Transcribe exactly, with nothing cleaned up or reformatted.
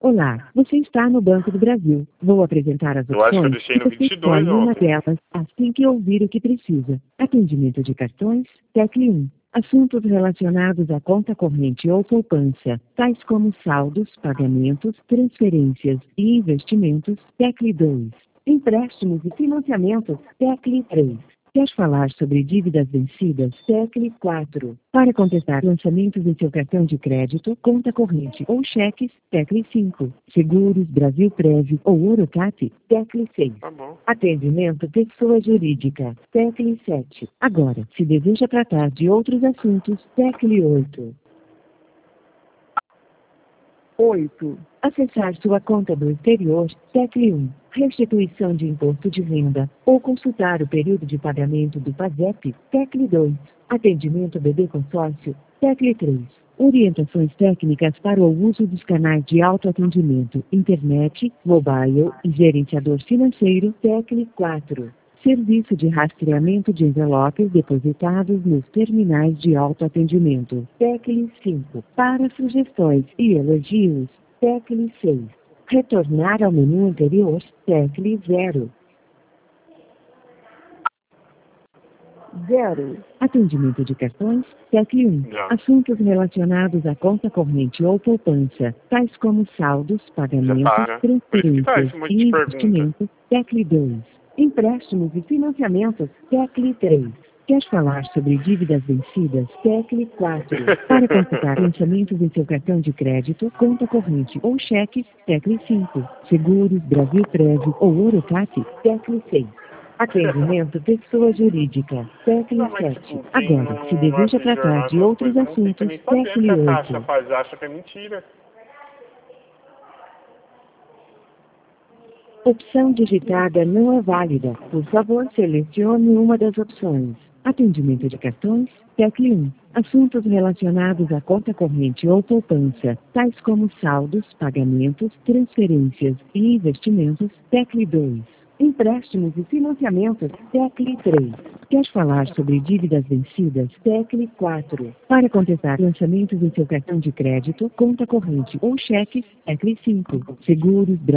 Olá, você está no Banco do Brasil. Vou apresentar as Eu acho que eu opções deixei no e você vinte e dois escolhe uma ontem. delas assim que ouvir o que precisa. Atendimento de cartões, tecle um. Assuntos relacionados à conta corrente ou poupança, tais como saldos, pagamentos, transferências e investimentos, tecle dois. Empréstimos e financiamentos, tecle três. Quer falar sobre dívidas vencidas? tecle quatro. Para contestar lançamentos em seu cartão de crédito, conta corrente ou cheques, tecle cinco. Seguros, Brasilprev ou Orocap, tecle seis. Tá bom. Atendimento pessoa jurídica, tecle sete. Agora, se deseja tratar de outros assuntos, tecle oito. oito. Acessar sua conta do exterior, tecle um. Restituição de imposto de renda, ou consultar o período de pagamento do PASEP, tecle dois. Atendimento B B Consórcio, tecle três. Orientações técnicas para o uso dos canais de autoatendimento, internet, mobile e gerenciador financeiro, tecle quatro. Serviço de rastreamento de envelopes depositados nos terminais de autoatendimento, tecle cinco. Para sugestões e elogios, tecle seis. Retornar ao menu anterior, tecle zero. zero. Atendimento de cartões, tecle um. Já. Assuntos relacionados à conta corrente ou poupança, tais como saldos, Já pagamentos, tá, né? Por isso que tá transferências esse monte e de pergunta. investimentos, tecle dois. Empréstimos e financiamentos, tecle três. Quer falar sobre dívidas vencidas? tecle quatro. Para consultar lançamentos em seu cartão de crédito, conta corrente ou cheques, tecle cinco. Seguros, Brasilprev ou Orocap, tecle seis. Atendimento pessoa jurídica, tecle Não, mas sete. tipo, quem Agora, se não deseja assiste tratar jornal, de essas outros coisas, não fica assuntos, nem sabendo que tecle a Caixa oito. faz, acha que é mentira. Opção digitada não é válida. Por favor, selecione uma das opções. Atendimento de cartões, tecle um. Assuntos relacionados à conta corrente ou poupança, tais como saldos, pagamentos, transferências e investimentos, tecle dois. Empréstimos e financiamentos, tecle três. Quer falar sobre dívidas vencidas? tecle quatro. Para contestar lançamentos em seu cartão de crédito, conta corrente ou cheques, tecle cinco. Seguros,